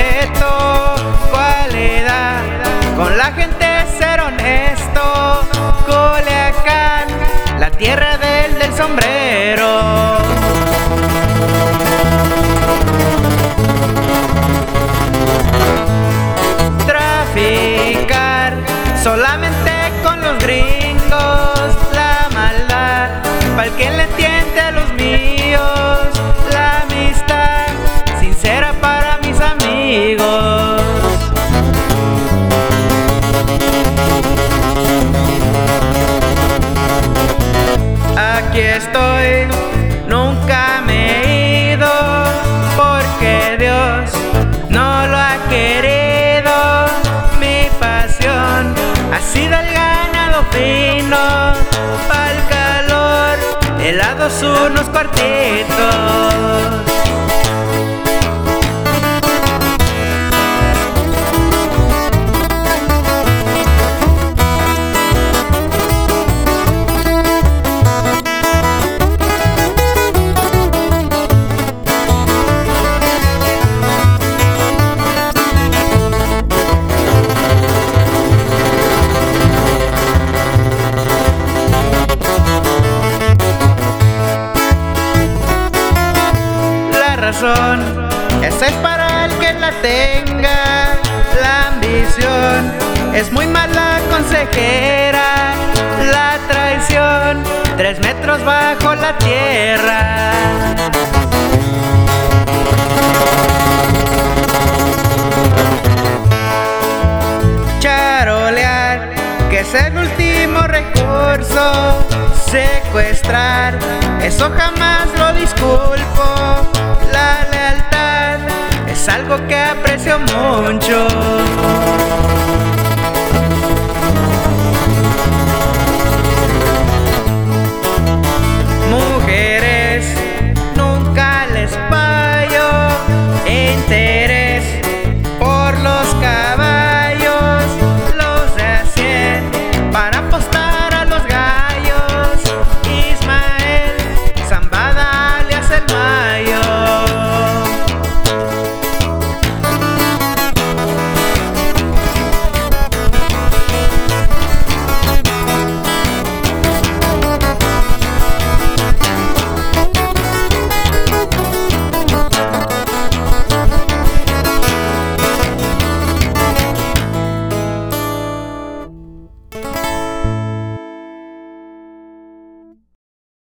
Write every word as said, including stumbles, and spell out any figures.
respeto, cualidad, con la gente ser honesto. Culiacán, la tierra del del sombrero. Traficar solamente con los gringos, la maldad pa'l que le entiende a los míos, la amistad sincera para mis amigos. Aquí estoy, nunca me he ido, porque Dios no lo ha querido. Mi pasión ha sido el ganado fino, pa'l calor, helados unos cuartitos. Esa es para el que la tenga. La ambición es muy mala consejera. La traición, tres metros bajo la tierra. Charolear, que es el último recurso. Secuestrar, eso jamás lo disculpo. La lealtad es algo que aprecio mucho.